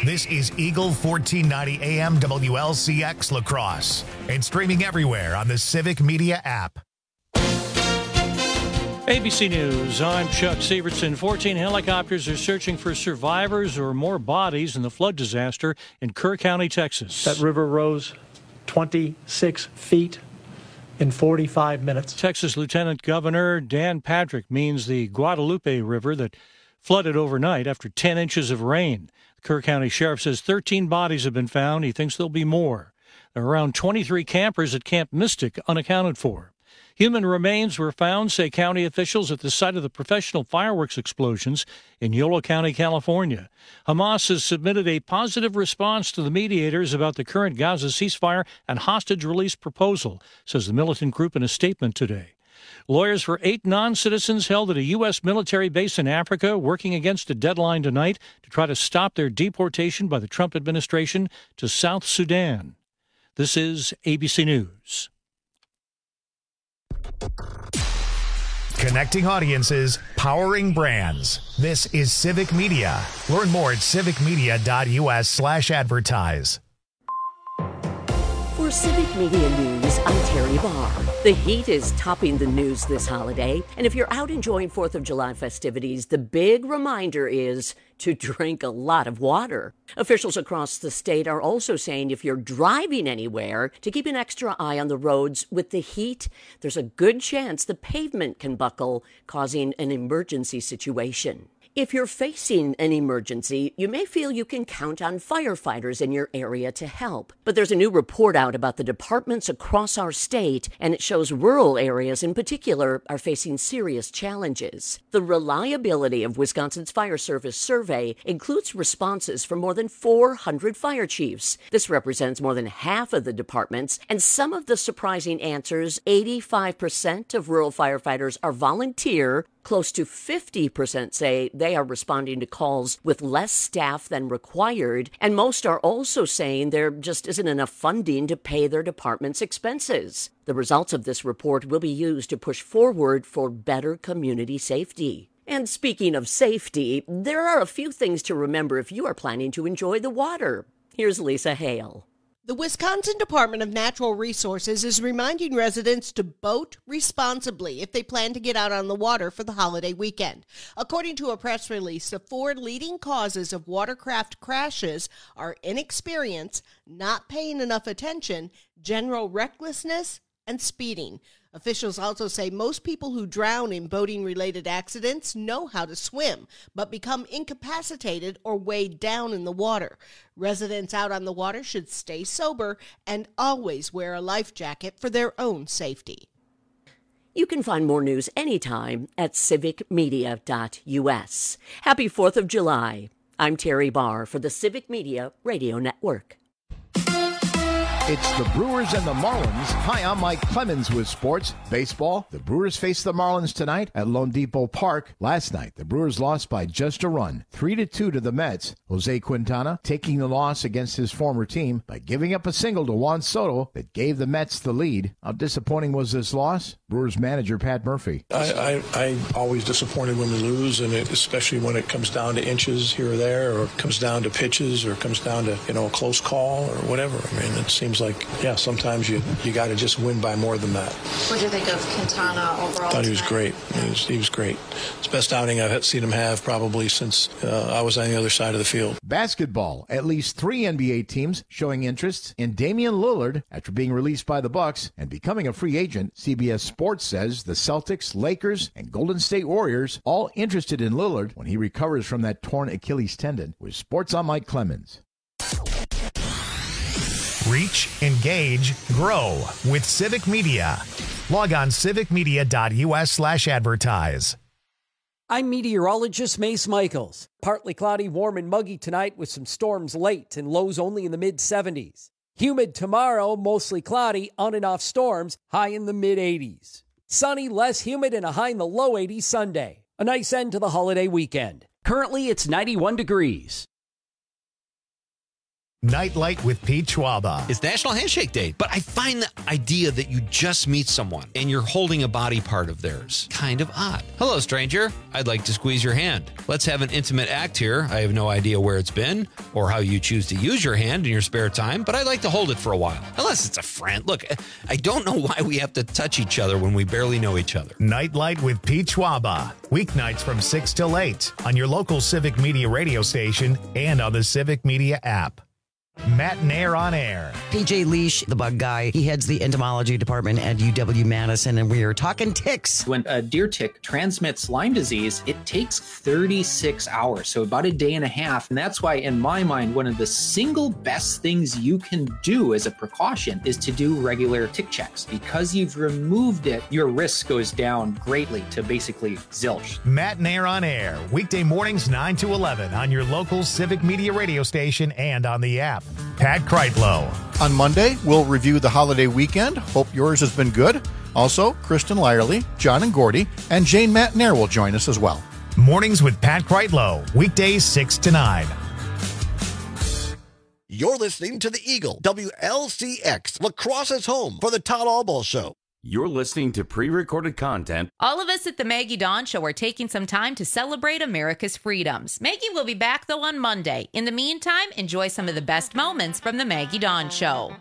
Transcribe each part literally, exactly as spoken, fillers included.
This is Eagle fourteen ninety A M W L C X La Crosse and streaming everywhere on the Civic Media app. A B C News, I'm Chuck Severson. fourteen helicopters are searching for survivors or more bodies in the flood disaster in Kerr County, Texas. That river rose twenty-six feet in forty-five minutes. Texas Lieutenant Governor Dan Patrick means the Guadalupe River that flooded overnight after ten inches of rain. The Kerr County Sheriff says thirteen bodies have been found. He thinks there'll be more. There are around twenty-three campers at Camp Mystic unaccounted for. Human remains were found, say county officials, at the site of the professional fireworks explosions in Yolo County, California. Hamas has submitted a positive response to the mediators about the current Gaza ceasefire and hostage release proposal, says the militant group in a statement today. Lawyers for eight non-citizens held at a U S military base in Africa working against a deadline tonight to try to stop their deportation by the Trump administration to South Sudan. This is A B C News. Connecting audiences, powering brands. This is Civic Media. Learn more at civicmedia.us slash advertise. For Civic Media News, I'm Terry Barr. The heat is topping the news this holiday, and if you're out enjoying fourth of July festivities, the big reminder is to drink a lot of water. Officials across the state are also saying if you're driving anywhere, to keep an extra eye on the roads. With the heat, there's a good chance the pavement can buckle, causing an emergency situation. If you're facing an emergency, you may feel you can count on firefighters in your area to help. But there's a new report out about the departments across our state, and it shows rural areas in particular are facing serious challenges. The reliability of Wisconsin's Fire Service survey includes responses from more than four hundred fire chiefs. This represents more than half of the departments, and some of the surprising answers: eighty-five percent of rural firefighters are volunteer. Close to fifty percent say they are responding to calls with less staff than required, and most are also saying there just isn't enough funding to pay their department's expenses. The results of this report will be used to push forward for better community safety. And speaking of safety, there are a few things to remember if you are planning to enjoy the water. Here's Lisa Hale. The Wisconsin Department of Natural Resources is reminding residents to boat responsibly if they plan to get out on the water for the holiday weekend. According to a press release, the four leading causes of watercraft crashes are inexperience, not paying enough attention, general recklessness, and speeding. Officials also say most people who drown in boating-related accidents know how to swim, but become incapacitated or weighed down in the water. Residents out on the water should stay sober and always wear a life jacket for their own safety. You can find more news anytime at civic media dot u s. Happy fourth of July. I'm Terry Barr for the Civic Media Radio Network. It's the Brewers and the Marlins. Hi, I'm Mike Clemens with sports. Baseball, the Brewers face the Marlins tonight at Lone Depot Park. Last night, the Brewers lost by just a run, three to two to the Mets. Jose Quintana taking the loss against his former team by giving up a single to Juan Soto that gave the Mets the lead. How disappointing was this loss? Brewers manager Pat Murphy. I, I, I'm always disappointed when we lose, and it, especially when it comes down to inches here or there, or comes down to pitches, or comes down to, you know, a close call or whatever. I mean, it seems like, yeah, sometimes you, you got to just win by more than that. What do you think of Quintana overall? I thought he was tonight? great. He was, he was great. It's the best outing I've seen him have probably since uh, I was on the other side of the field. Basketball, at least three N B A teams showing interest in Damian Lillard after being released by the Bucks and becoming a free agent. C B S Sports says the Celtics, Lakers, and Golden State Warriors all interested in Lillard when he recovers from that torn Achilles tendon. With Sports, I'm Mike Clemens. Reach, engage, grow with Civic Media. Log on civicmedia.us slash advertise. I'm meteorologist Mace Michaels. Partly cloudy, warm and muggy tonight with some storms late and lows only in the mid seventies. Humid tomorrow, mostly cloudy, on and off storms, high in the mid eighties. Sunny, less humid, and a high in the low eighties Sunday. A nice end to the holiday weekend. Currently, it's ninety-one degrees. Nightlight with Pete Schwaba. It's National Handshake Day, but I find the idea that you just meet someone and you're holding a body part of theirs kind of odd. Hello, stranger. I'd like to squeeze your hand. Let's have an intimate act here. I have no idea where it's been or how you choose to use your hand in your spare time, but I'd like to hold it for a while. Unless it's a friend. Look, I don't know why we have to touch each other when we barely know each other. Nightlight with Pete Schwaba. Weeknights from six till eight on your local Civic Media radio station and on the Civic Media app. Matt Nair on air. P J Leash, the bug guy, he heads the entomology department at U W Madison, and we are talking ticks. When a deer tick transmits Lyme disease, it takes thirty-six hours, so about a day and a half. And that's why, in my mind, one of the single best things you can do as a precaution is to do regular tick checks. Because you've removed it, your risk goes down greatly to basically zilch. Matt Nair on air, weekday mornings nine to eleven on your local Civic Media radio station and on the app. Pat Kreitlow. On Monday, we'll review the holiday weekend. Hope yours has been good. Also, Kristen Lyerly, John and Gordy, and Jane Matnair will join us as well. Mornings with Pat Kreitlow, weekdays six to nine. You're listening to the Eagle, W L C X, Lacrosse's home for the Todd Albaugh Show. You're listening to pre-recorded content. All of us at the Maggie Dawn Show are taking some time to celebrate America's freedoms. Maggie will be back, though, on Monday. In the meantime, enjoy some of the best moments from the Maggie Dawn Show.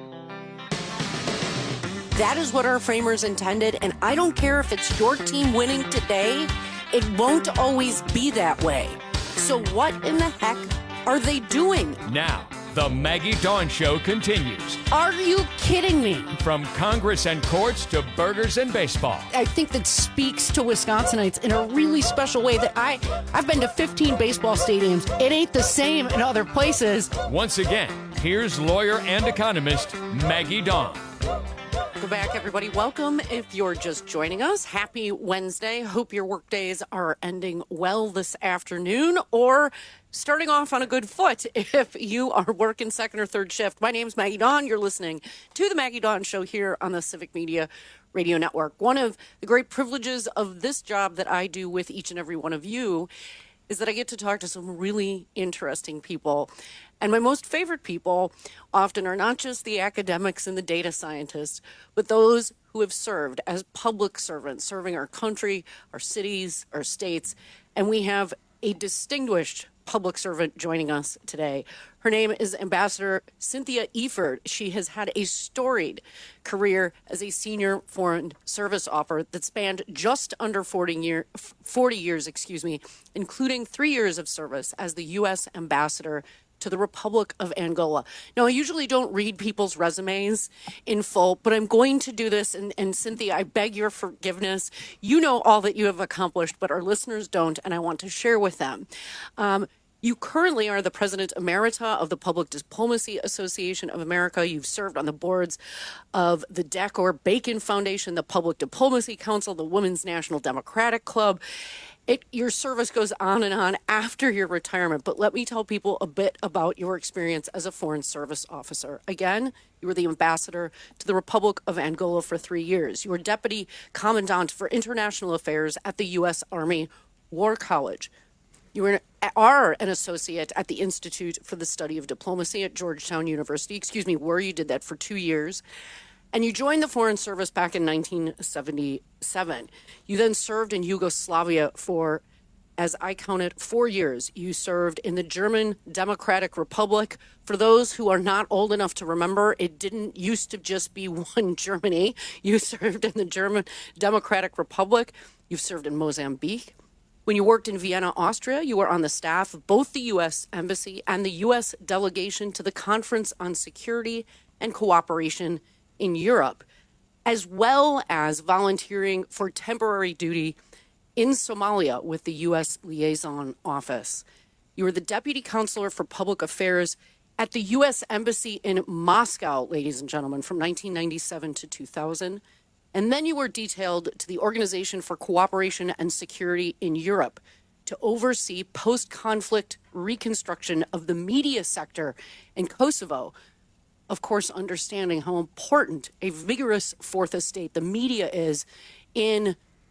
That is what our framers intended, and I don't care if it's your team winning today. It won't always be that way. So what in the heck are they doing? Now, the Maggie Dawn Show continues. Are you kidding me? From Congress and courts to burgers and baseball. I think that speaks to Wisconsinites in a really special way that I, I've been to fifteen baseball stadiums. It ain't the same in other places. Once again, here's lawyer and economist Maggie Dawn. Welcome back, everybody. Welcome if you're just joining us. Happy Wednesday. Hope your work days are ending well this afternoon or starting off on a good foot if you are working second or third shift. My name's Maggie Dawn. You're listening to the Maggie Dawn Show here on the Civic Media Radio Network. One of the great privileges of this job that I do with each and every one of you is that I get to talk to some really interesting people. And my most favorite people often are not just the academics and the data scientists, but those who have served as public servants, serving our country, our cities, our states. And we have a distinguished public servant joining us today. Her name is Ambassador Cynthia Eford. She has had a storied career as a senior foreign service officer that spanned just under forty, year, forty years, excuse me, including three years of service as the U S ambassador to the Republic of Angola. Now, I usually don't read people's resumes in full, but I'm going to do this. And, and Cynthia, I beg your forgiveness. You know all that you have accomplished, but our listeners don't, and I want to share with them. Um, You currently are the President Emerita of the Public Diplomacy Association of America. You've served on the boards of the Decor Bacon Foundation, the Public Diplomacy Council, the Women's National Democratic Club. It, your service goes on and on after your retirement, but let me tell people a bit about your experience as a Foreign Service Officer. Again, you were the ambassador to the Republic of Angola for three years. You were Deputy Commandant for International Affairs at the U S Army War College. You were, are an associate at the Institute for the Study of Diplomacy at Georgetown University. Excuse me, were you did that for two years. And you joined the Foreign Service back in nineteen seventy-seven. You then served in Yugoslavia for, as I counted, four years. You served in the German Democratic Republic. For those who are not old enough to remember, it didn't used to just be one Germany. You served in the German Democratic Republic. You've served in Mozambique. When you worked in Vienna, Austria, you were on the staff of both the U S Embassy and the U S delegation to the Conference on Security and Cooperation in Europe, as well as volunteering for temporary duty in Somalia with the U S Liaison Office. You were the Deputy Counselor for Public Affairs at the U S Embassy in Moscow, ladies and gentlemen, from nineteen ninety-seven to two thousand. And then you were detailed to the Organization for Cooperation and Security in Europe to oversee post-conflict reconstruction of the media sector in Kosovo. Of course, understanding how important a vigorous fourth estate, the media, is in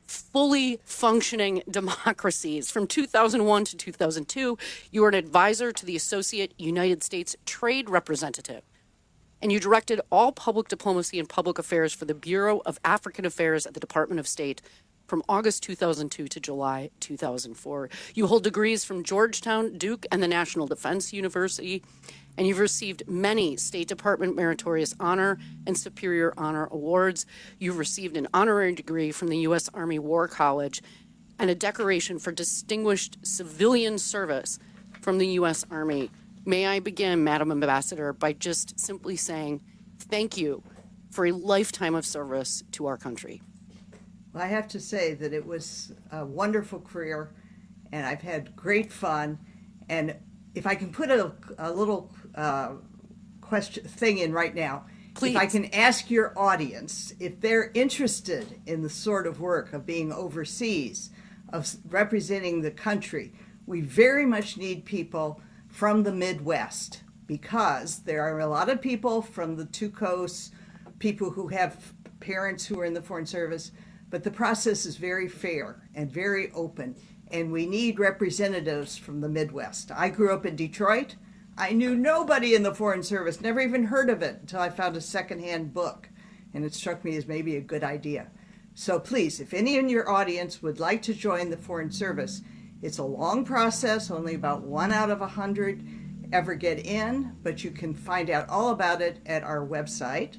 fully functioning democracies. From two thousand one to two thousand two, you were an advisor to the Associate United States Trade Representative, and you directed all public diplomacy and public affairs for the Bureau of African Affairs at the Department of State from August two thousand two to July two thousand four. You hold degrees from Georgetown, Duke, and the National Defense University, and you've received many State Department Meritorious Honor and Superior Honor Awards. You've received an honorary degree from the U S Army War College and a decoration for distinguished civilian service from the U S Army. May I begin, Madam Ambassador, by just simply saying thank you for a lifetime of service to our country. Well, I have to say that it was a wonderful career, and I've had great fun. And if I can put a, a little uh, question thing in right now, Please. If I can ask your audience if they're interested in the sort of work of being overseas, of representing the country, we very much need people from the Midwest, because there are a lot of people from the two coasts, people who have parents who are in the Foreign Service, but the process is very fair and very open, and we need representatives from the Midwest. I grew up in Detroit. I knew nobody in the Foreign Service, never even heard of it until I found a secondhand book, and it struck me as maybe a good idea. So please, if any in your audience would like to join the Foreign Service, it's a long process, only about one out of a hundred ever get in, but you can find out all about it at our website,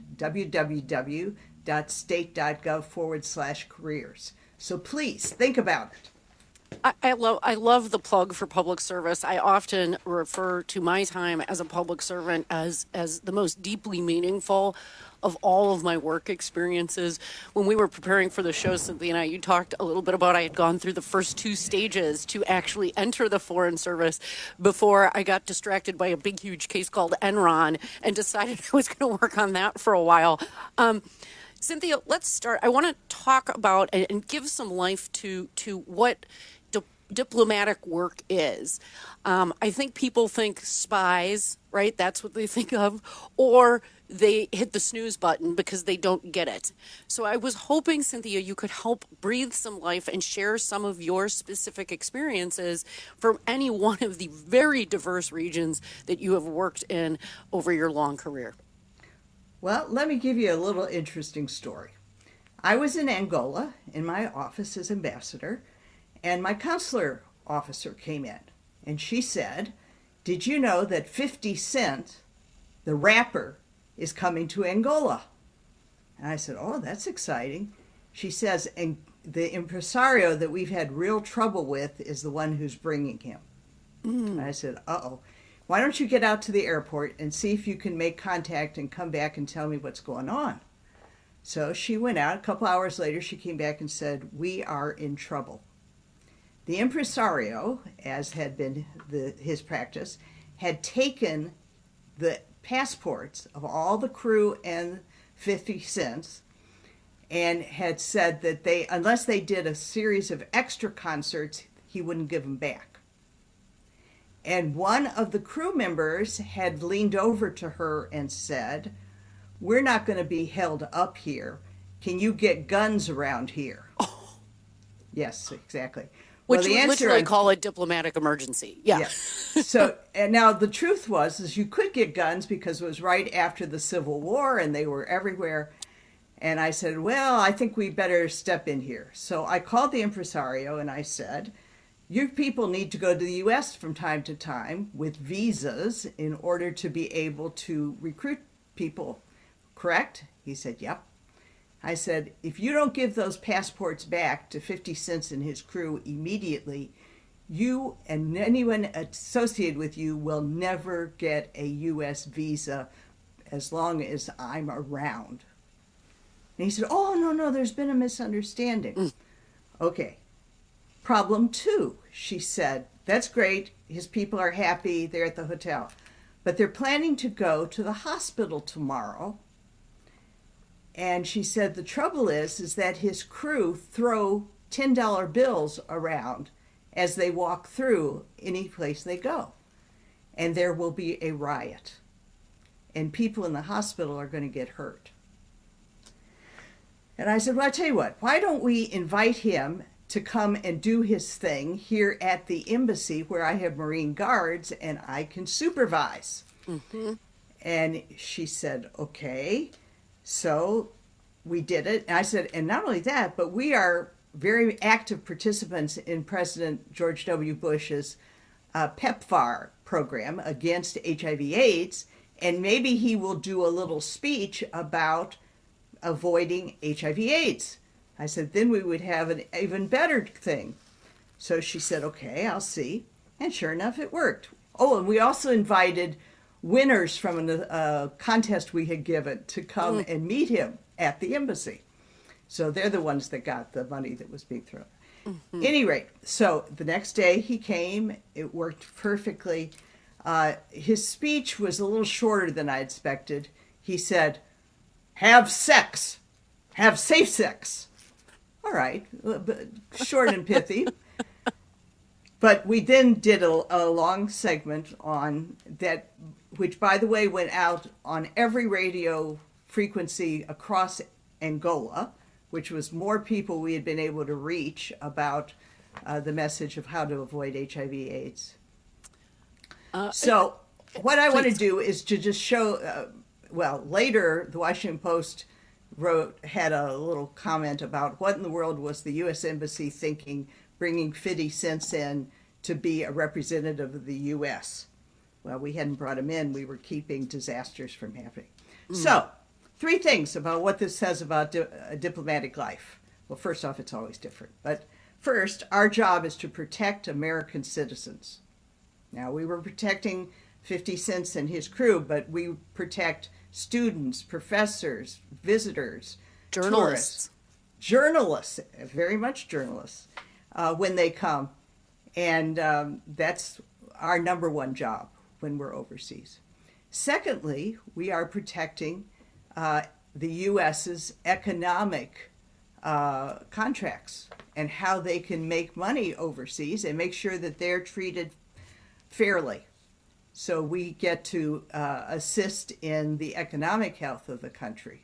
www.state.gov forward slash careers. So please think about it. I, I love I love the plug for public service. I often refer to my time as a public servant as as the most deeply meaningful of all of my work experiences. When we were preparing for the show, Cynthia and I, you talked a little bit about I had gone through the first two stages to actually enter the Foreign Service before I got distracted by a big, huge case called Enron and decided I was going to work on that for a while. Um, Cynthia, let's start. I want to talk about and, and give some life to to what di- diplomatic work is. Um, I think people think spies, right? That's what they think of, or they hit the snooze button because they don't get it. So I was hoping, Cynthia, you could help breathe some life and share some of your specific experiences from any one of the very diverse regions that you have worked in over your long career. Well, let me give you a little interesting story. I was in Angola in my office as ambassador, and my consular officer came in, and she said, "Did you know that fifty Cent, the rapper, is coming to Angola?" And I said, "Oh, that's exciting." She says, "And the impresario that we've had real trouble with is the one who's bringing him." Mm. And I said, uh-oh. Why don't you get out to the airport and see if you can make contact and come back and tell me what's going on? So she went out. A couple hours later, she came back and said, "We are in trouble." The impresario, as had been the, his practice, had taken the passports of all the crew and fifty cents and had said that they, unless they did a series of extra concerts, he wouldn't give them back. And one of the crew members had leaned over to her and said, "We're not going to be held up here. Can you get guns around here?" Oh. Yes, exactly. Which well, the would answer, literally call a diplomatic emergency. Yeah. yeah. So, and now the truth was, is you could get guns because it was right after the Civil War and they were everywhere. And I said, well, I think we better step in here. So I called the impresario and I said, "You people need to go to the U S from time to time with visas in order to be able to recruit people, correct?" He said, "Yep." I said, "If you don't give those passports back to fifty cents and his crew immediately, you and anyone associated with you will never get a U S visa as long as I'm around." And he said, "Oh, no, no, there's been a misunderstanding." Mm. Okay. Problem two, she said, "That's great. His people are happy. They're at the hotel. But they're planning to go to the hospital tomorrow." And she said, "The trouble is, is that his crew throw ten dollar bills around as they walk through any place they go. And there will be a riot. And people in the hospital are going to get hurt." And I said, well, I tell you what, why don't we invite him to come and do his thing here at the embassy where I have Marine Guards and I can supervise. Mm-hmm. And she said, okay. So we did it. And I said, and not only that, but we are very active participants in President George W. Bush's uh, PEPFAR program against H I V AIDS. And maybe he will do a little speech about avoiding H I V AIDS. I said, then we would have an even better thing. So she said, okay, I'll see. And sure enough, it worked. Oh, and we also invited winners from a uh, contest we had given to come mm. and meet him at the embassy. So they're the ones that got the money that was being thrown. Mm-hmm. Any rate, so the next day he came. It worked perfectly. Uh, his speech was a little shorter than I expected. He said, have sex. Have safe sex. All right, short and pithy. But we then did a, a long segment on that, which, by the way, went out on every radio frequency across Angola, which was more people we had been able to reach about uh, the message of how to avoid H I V AIDS. Uh, so what I please. want to do is to just show, uh, well, later the Washington Post wrote, had a little comment about what in the world was the U S Embassy thinking, bringing fifty cents in to be a representative of the U S. Well, we hadn't brought him in. We were keeping disasters from happening. Mm. So, three things about what this says about di- a diplomatic life. Well, first off, it's always different. But first, our job is to protect American citizens. Now, we were protecting fifty cents and his crew, but we protect students, professors, visitors, journalists. Tourists, journalists, very much journalists, uh, when they come. And um, that's our number one job when we're overseas. Secondly, we are protecting uh, the U S's economic uh, contracts and how they can make money overseas and make sure that they're treated fairly. So we get to uh, assist in the economic health of the country.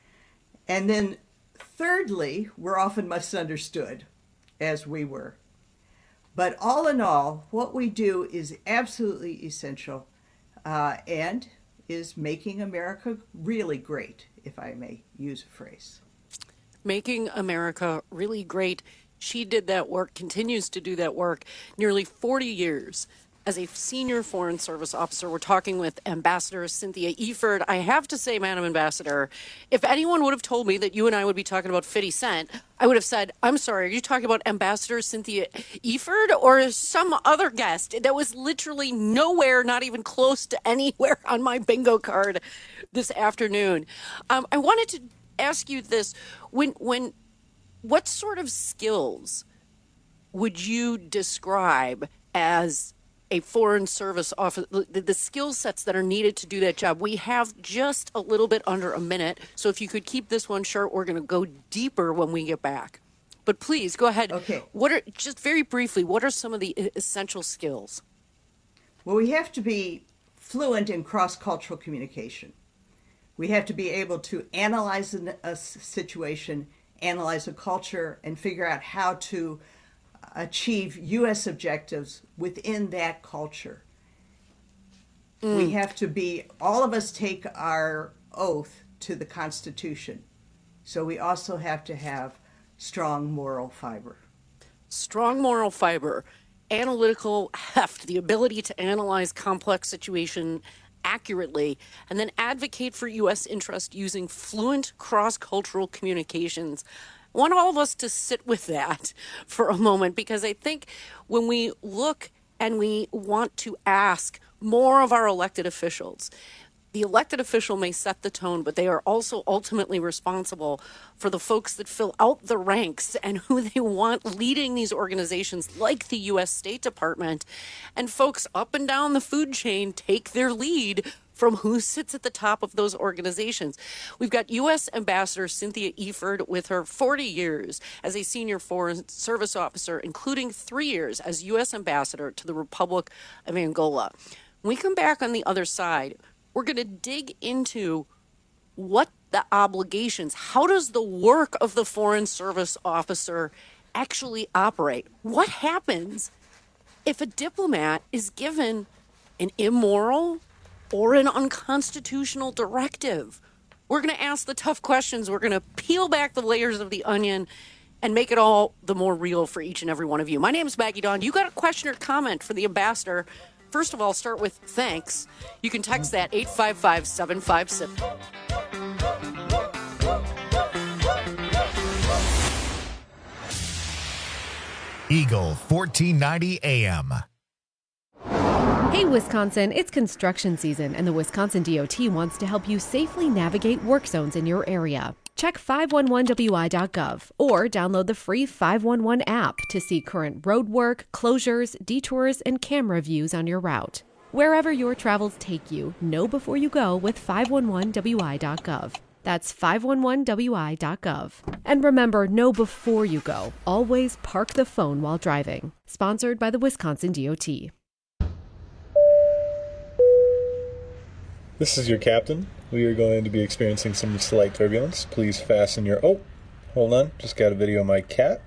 And then thirdly, we're often misunderstood, as we were. But all in all, what we do is absolutely essential uh, and is making America really great, if I may use a phrase. Making America really great. She did that work, continues to do that work, nearly forty years. As a senior Foreign Service officer, we're talking with Ambassador Cynthia Eford. I have to say, Madam Ambassador, if anyone would have told me that you and I would be talking about fifty cent, I would have said, I'm sorry, are you talking about Ambassador Cynthia Eford or some other guest? That was literally nowhere, not even close to anywhere on my bingo card this afternoon. Um, I wanted to ask you this. When, when, what sort of skills would you describe as a Foreign Service officer, the, the skill sets that are needed to do that job? We have just a little bit under a minute, so if you could keep this one short, we're going to go deeper when we get back. But please, go ahead. Okay. What are, just very briefly, what are some of the essential skills? Well, we have to be fluent in cross-cultural communication. We have to be able to analyze a situation, analyze a culture, and figure out how to achieve U S objectives within that culture. Mm. We have to be, all of us take our oath to the Constitution. So we also have to have strong moral fiber. Strong moral fiber, analytical heft, the ability to analyze complex situation accurately, and then advocate for U S interest using fluent cross-cultural communications. I want all of us to sit with that for a moment, because I think when we look and we want to ask more of our elected officials, the elected official may set the tone, but they are also ultimately responsible for the folks that fill out the ranks and who they want leading these organizations like the U S State Department. And folks up and down the food chain take their lead from who sits at the top of those organizations. We've got U S Ambassador Cynthia Eford with her forty years as a senior Foreign Service officer, including three years as U S Ambassador to the Republic of Angola. When we come back on the other side, we're going to dig into what the obligations? How does the work of the Foreign Service officer actually operate? What happens if a diplomat is given an immoral or an unconstitutional directive? We're going to ask the tough questions. We're going to peel back the layers of the onion and make it all the more real for each and every one of you. My name is Maggie Dawn. You got a question or comment for the ambassador? First of all, start with thanks. You can text that eight five five, seven five six. Eagle fourteen ninety A M. Hey, Wisconsin, it's construction season, and the Wisconsin D O T wants to help you safely navigate work zones in your area. Check five one one W I dot gov or download the free five one one app to see current road work, closures, detours, and camera views on your route. Wherever your travels take you, know before you go with five one one W I dot gov. That's five one one W I dot gov. And remember, know before you go. Always park the phone while driving. Sponsored by the Wisconsin D O T. This is your captain. We are going to be experiencing some slight turbulence. Please fasten your... Oh, hold on. Just got a video of my cat.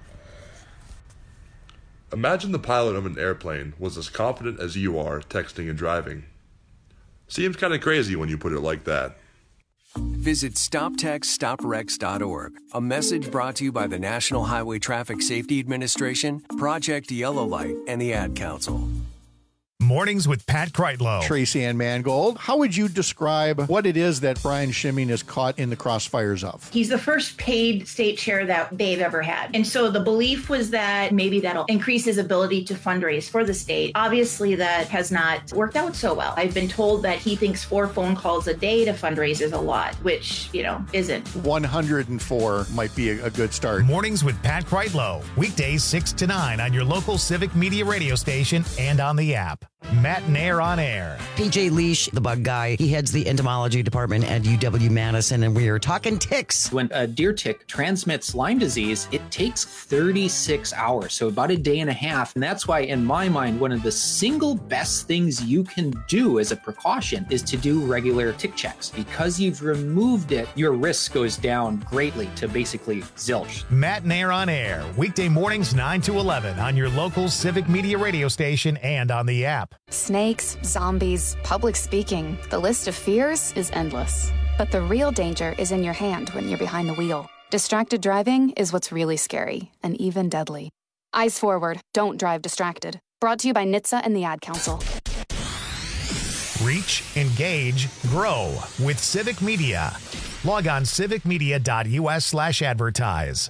Imagine the pilot of an airplane was as confident as you are texting and driving. Seems kind of crazy when you put it like that. Visit stop text stop wrecks dot org. A message brought to you by the National Highway Traffic Safety Administration, Project Yellow Light, and the Ad Council. Mornings with Pat Kreitlow. Tracy Ann Mangold, how would you describe what it is that Brian Schimming is caught in the crossfires of? He's the first paid state chair that they've ever had. And so the belief was that maybe that'll increase his ability to fundraise for the state. Obviously, that has not worked out so well. I've been told that he thinks four phone calls a day to fundraise is a lot, which, you know, isn't. one hundred four might be a, a good start. Mornings with Pat Kreitlow. Weekdays six to nine on your local Civic Media radio station and on the app. Matt Nair on air. P J Leash, the bug guy, he heads the entomology department at U W Madison, and we are talking ticks. When a deer tick transmits Lyme disease, it takes thirty-six hours, so about a day and a half. And that's why, in my mind, one of the single best things you can do as a precaution is to do regular tick checks. Because you've removed it, your risk goes down greatly to basically zilch. Matt Nair on air. Weekday mornings nine to eleven on your local Civic Media radio station and on the app. Snakes, zombies, public speaking. The list of fears is endless. But the real danger is in your hand when you're behind the wheel. Distracted driving is what's really scary and even deadly. Eyes forward. Don't drive distracted. Brought to you by N H T S A and the Ad Council. Reach, engage, grow with Civic Media. Log on civicmedia.us slash advertise.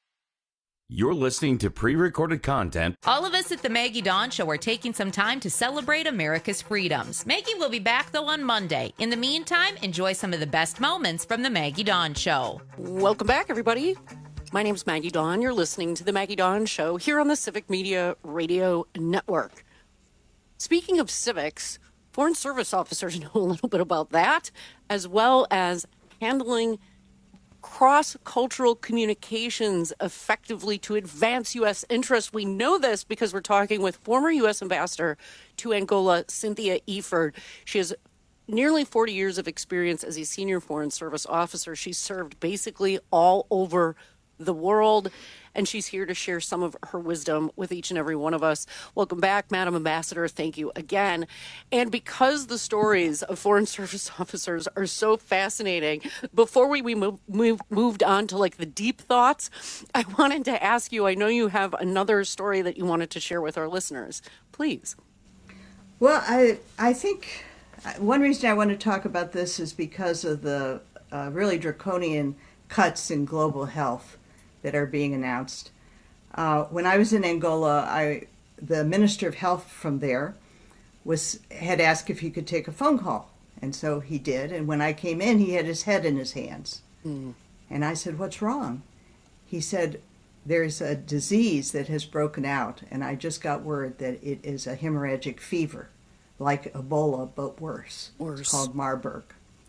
You're listening to pre-recorded content. All of us at the Maggie Dawn Show are taking some time to celebrate America's freedoms. Maggie will be back, though, on Monday. In the meantime, enjoy some of the best moments from the Maggie Dawn Show. Welcome back, everybody. My name's Maggie Dawn. You're listening to the Maggie Dawn Show here on the Civic Media Radio Network. Speaking of civics, foreign service officers know a little bit about that, as well as handling cross-cultural communications effectively to advance U S interests. We know this because we're talking with former U S Ambassador to Angola, Cynthia Eford. She has nearly forty years of experience as a senior foreign service officer. She's served basically all over the world, and she's here to share some of her wisdom with each and every one of us. Welcome back, Madam Ambassador. Thank you again. And because the stories of foreign service officers are so fascinating, before we, we move, move, moved on to like the deep thoughts, I wanted to ask you, I know you have another story that you wanted to share with our listeners. Please. Well, I, I think one reason I want to talk about this is because of the uh, really draconian cuts in global health that are being announced. Uh, when I was in Angola, I, the Minister of Health from there was had asked if he could take a phone call. And so he did. And when I came in, he had his head in his hands. Mm. And I said, "What's wrong?" He said, "There's a disease that has broken out, and I just got word that it is a hemorrhagic fever, like Ebola, but worse. Worse. It's called Marburg."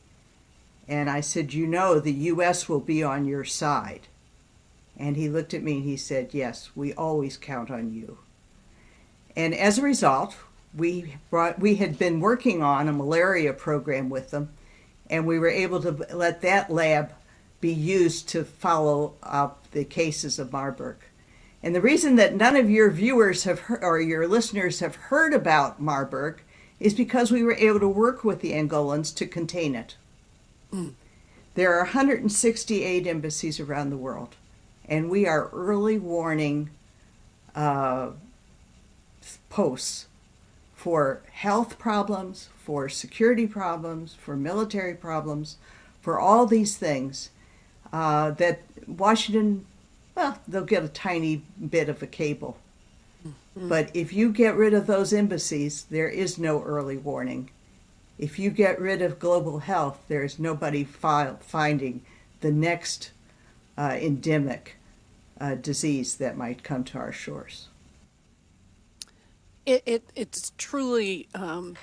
And I said, "You know, the U S will be on your side." And he looked at me and he said, "Yes, we always count on you." And as a result, we brought, we had been working on a malaria program with them, And we were able to let that lab be used to follow up the cases of Marburg. And the reason that none of your viewers have heard, or your listeners have heard about Marburg is because we were able to work with the Angolans to contain it. Mm. There are one hundred sixty-eight embassies around the world, and we are early warning uh, posts for health problems, for security problems, for military problems, for all these things uh, that Washington, well, they'll get a tiny bit of a cable. Mm-hmm. But if you get rid of those embassies, there is no early warning. If you get rid of global health, there is nobody fi- finding the next uh, endemic uh, disease that might come to our shores. It, it it's truly um,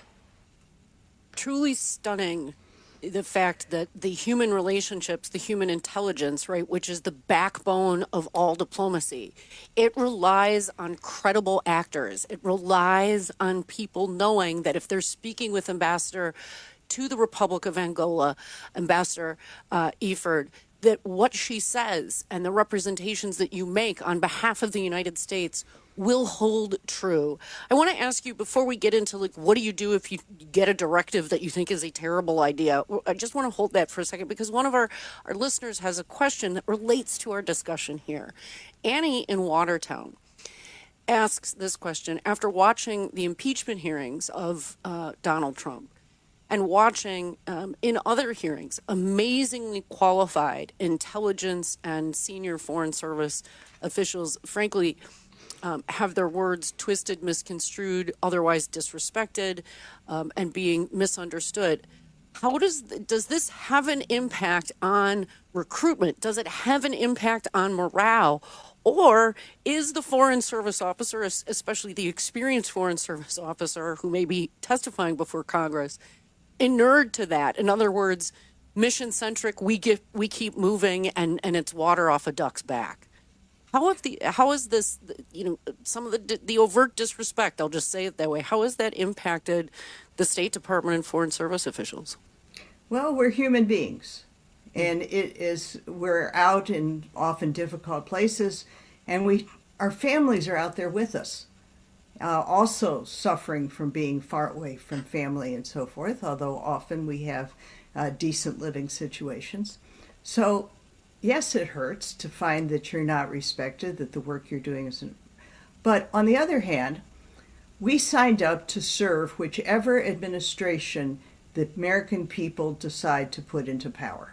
truly stunning, the fact that the human relationships, the human intelligence, right, which is the backbone of all diplomacy, it relies on credible actors. It relies on people knowing that if they're speaking with Ambassador to the Republic of Angola, Ambassador uh, Eford, that what she says and the representations that you make on behalf of the United States will hold true. I want to ask you, before we get into, like, what do you do if you get a directive that you think is a terrible idea? I just want to hold that for a second, because one of our, our listeners has a question that relates to our discussion here. Annie in Watertown asks this question after watching the impeachment hearings of uh, Donald Trump and watching um, in other hearings amazingly qualified intelligence and senior Foreign Service officials, frankly, Um, have their words twisted, misconstrued, otherwise disrespected, um, and being misunderstood. How does does this have an impact on recruitment? Does it have an impact on morale? Or is the Foreign Service officer, especially the experienced Foreign Service officer who may be testifying before Congress, inured to that? In other words, mission-centric, we get we keep moving, and, and it's water off a duck's back. How have the how is this, you know, some of the the overt disrespect, I'll just say it that way, how has that impacted the State Department and Foreign Service officials? Well, we're human beings, and it is we're out in often difficult places, and we our families are out there with us, uh, also suffering from being far away from family and so forth, although often we have uh, decent living situations. So yes, it hurts to find that you're not respected, that the work you're doing isn't. But on the other hand, we signed up to serve whichever administration the American people decide to put into power.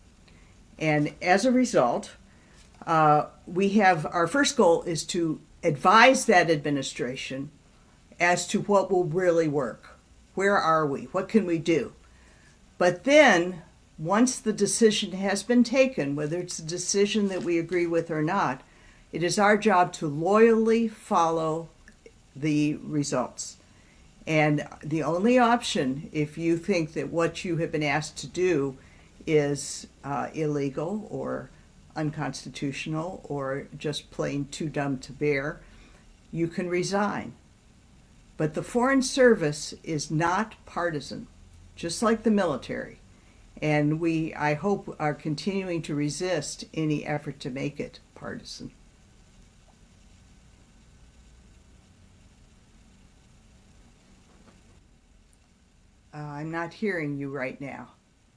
And as a result, uh, we have our first goal is to advise that administration as to what will really work. Where are we? What can we do? But then, once the decision has been taken, whether it's a decision that we agree with or not, it is our job to loyally follow the results. And the only option, if you think that what you have been asked to do is uh, illegal or unconstitutional or just plain too dumb to bear, you can resign. But the Foreign Service is not partisan, just like the military. And we, I hope, are continuing to resist any effort to make it partisan. Uh, I'm not hearing you right now.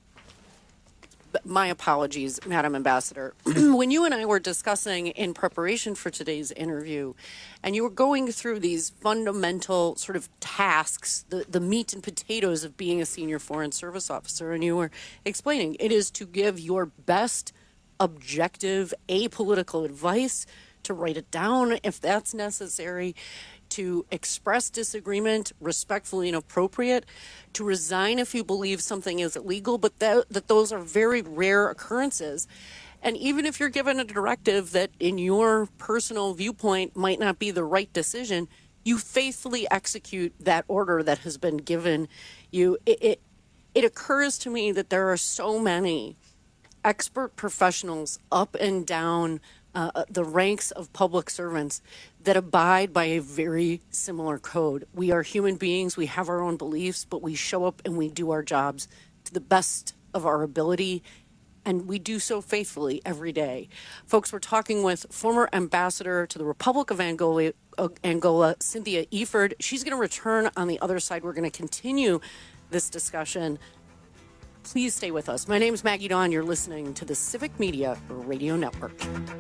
My apologies, Madam Ambassador. When you and I were discussing in preparation for today's interview, and you were going through these fundamental sort of tasks, the, the meat and potatoes of being a senior Foreign Service officer, and you were explaining it is to give your best objective, apolitical advice, to write it down if that's necessary, to express disagreement respectfully and appropriate, to resign if you believe something is illegal, but that, that those are very rare occurrences. And even if you're given a directive that in your personal viewpoint might not be the right decision, you faithfully execute that order that has been given you. It, it, it occurs to me that there are so many expert professionals up and down uh, the ranks of public servants that abide by a very similar code. We are human beings, we have our own beliefs, but we show up and we do our jobs to the best of our ability, and we do so faithfully every day. Folks, we're talking with former ambassador to the Republic of Angola, uh, Angola Cynthia Eford. She's going to return on the other side. We're going to continue this discussion. Please stay with us. My name is Maggie Dawn. You're listening to the Civic Media Radio Network.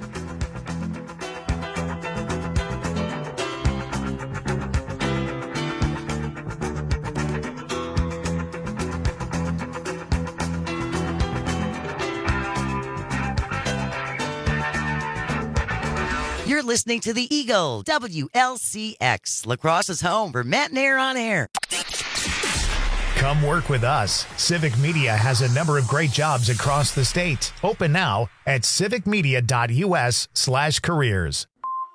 You're listening to the Eagle, W L C X, La Crosse's home for Matt Nair on air. Come work with us. Civic Media has a number of great jobs across the state. Open now at civicmedia.us slash careers.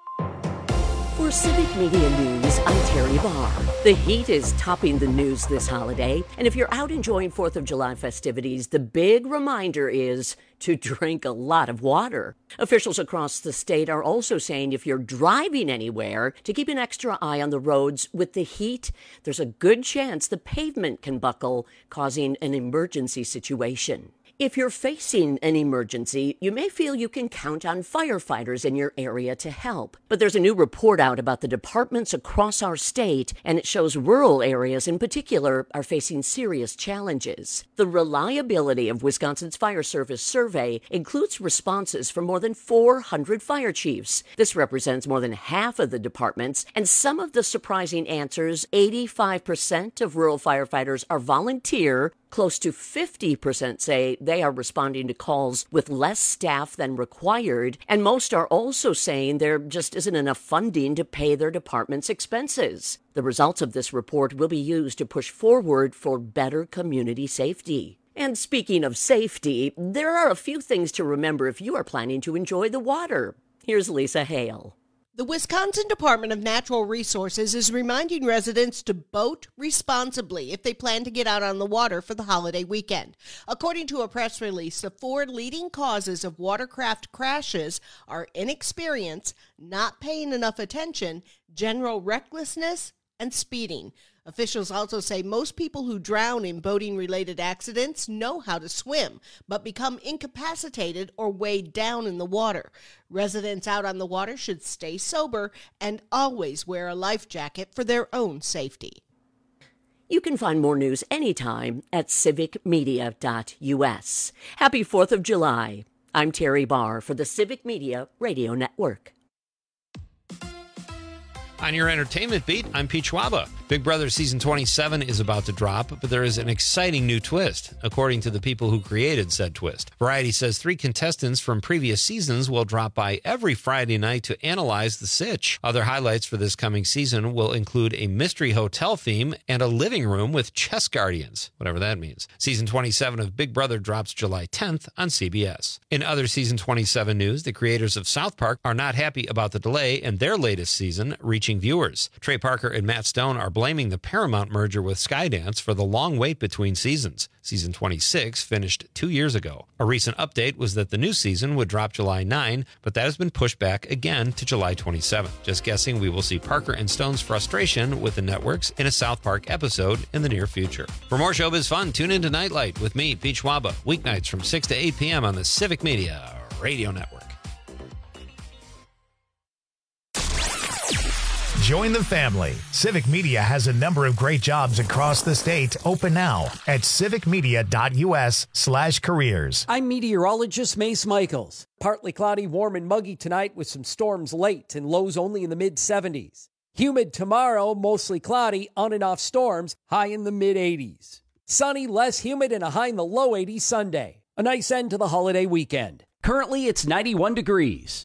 For Civic Media News, I'm Terry Barr. The heat is topping the news this holiday, and if you're out enjoying fourth of July festivities, the big reminder is to drink a lot of water. Officials across the state are also saying if you're driving anywhere, to keep an extra eye on the roads. With the heat, there's a good chance the pavement can buckle, causing an emergency situation. If you're facing an emergency, you may feel you can count on firefighters in your area to help. But there's a new report out about the departments across our state, and it shows rural areas in particular are facing serious challenges. The reliability of Wisconsin's Fire Service survey includes responses from more than four hundred fire chiefs. This represents more than half of the departments, and some of the surprising answers: eighty-five percent of rural firefighters are volunteer. Close to fifty percent say they are responding to calls with less staff than required, and most are also saying there just isn't enough funding to pay their department's expenses. The results of this report will be used to push forward for better community safety. And speaking of safety, there are a few things to remember if you are planning to enjoy the water. Here's Lisa Hale. The Wisconsin Department of Natural Resources is reminding residents to boat responsibly if they plan to get out on the water for the holiday weekend. According to a press release, the four leading causes of watercraft crashes are inexperience, not paying enough attention, general recklessness, and speeding. Officials also say most people who drown in boating-related accidents know how to swim, but become incapacitated or weighed down in the water. Residents out on the water should stay sober and always wear a life jacket for their own safety. You can find more news anytime at civic media dot U S. Happy fourth of July. I'm Terry Barr for the Civic Media Radio Network. On your entertainment beat, I'm Pete Schwaba. Big Brother Season twenty-seven is about to drop, but there is an exciting new twist, according to the people who created said twist. Variety says three contestants from previous seasons will drop by every Friday night to analyze the sitch. Other highlights for this coming season will include a mystery hotel theme and a living room with chess guardians, whatever that means. Season twenty-seven of Big Brother drops July tenth on C B S. In other Season twenty-seven news, the creators of South Park are not happy about the delay in their latest season reaching viewers. Trey Parker and Matt Stone are blaming the Paramount merger with Skydance for the long wait between seasons. Season twenty-six finished two years ago. A recent update was that the new season would drop July ninth, but that has been pushed back again to July twenty-seventh. Just guessing we will see Parker and Stone's frustration with the networks in a South Park episode in the near future. For more showbiz fun, tune into Nightlight with me, Pete Schwaba, weeknights from six to eight p.m. on the Civic Media Radio Network. Join the family. Civic Media has a number of great jobs across the state. Open now at civicmedia.us slash careers. I'm meteorologist Mace Michaels. Partly cloudy, warm and muggy tonight with some storms late and lows only in the mid seventies. Humid tomorrow, mostly cloudy, on and off storms, high in the mid eighties. Sunny, less humid, and a high in the low eighties Sunday. A nice end to the holiday weekend. Currently, it's ninety-one degrees.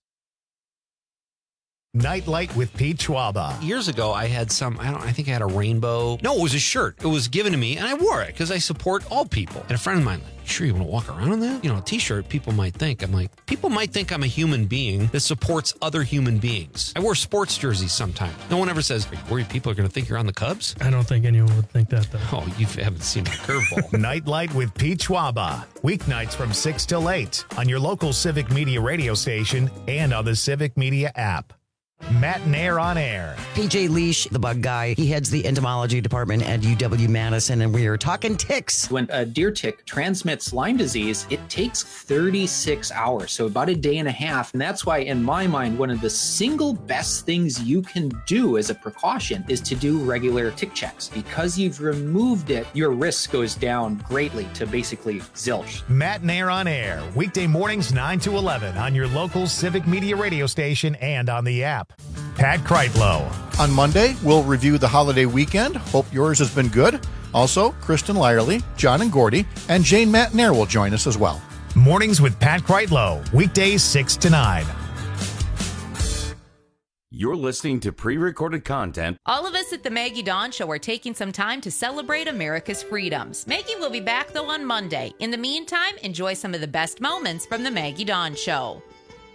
Nightlight with Pete Schwaba. Years ago, I had some, I don't I think I had a rainbow. No, it was a shirt. It was given to me, and I wore it because I support all people. And a friend of mine, like, sure you want to walk around in that? You know, a t-shirt, people might think. I'm like, people might think I'm a human being that supports other human beings. I wear sports jerseys sometimes. No one ever says, are you worried people are going to think you're on the Cubs? I don't think anyone would think that, though. Oh, you haven't seen my curveball. Nightlight with Pete Schwaba. Weeknights from six till eight on your local Civic Media radio station and on the Civic Media app. Matt Nair on air. P J Leash, the bug guy, he heads the entomology department at U W Madison, and we are talking ticks. When a deer tick transmits Lyme disease, it takes thirty-six hours, so about a day and a half. And that's why, in my mind, one of the single best things you can do as a precaution is to do regular tick checks. Because you've removed it, your risk goes down greatly to basically zilch. Matt Nair on air, weekday mornings nine to eleven on your local Civic Media radio station and on the app. Pat Kreitlow. On Monday, we'll review the holiday weekend. Hope yours has been good. Also, Kristen Lyerly, John and Gordy, and Jane Matt Nair will join us as well. Mornings with Pat Kreitlow, weekdays six to nine. You're listening to pre-recorded content. All of us at the Maggie Dawn Show are taking some time to celebrate America's freedoms. Maggie will be back, though, on Monday. In the meantime, enjoy some of the best moments from the Maggie Dawn Show.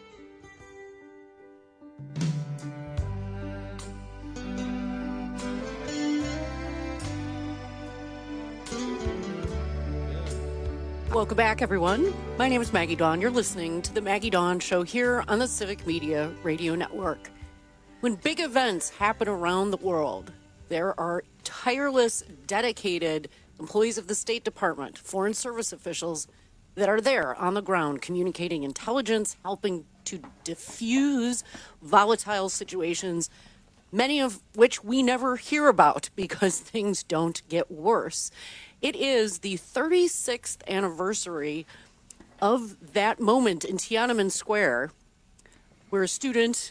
Welcome back, everyone. My name is Maggie Dawn. You're listening to the Maggie Dawn Show here on the Civic Media Radio Network. When big events happen around the world, there are tireless, dedicated employees of the State Department, Foreign Service officials that are there on the ground communicating intelligence, helping to diffuse volatile situations, many of which we never hear about because things don't get worse. It is the thirty-sixth anniversary of that moment in Tiananmen Square where a student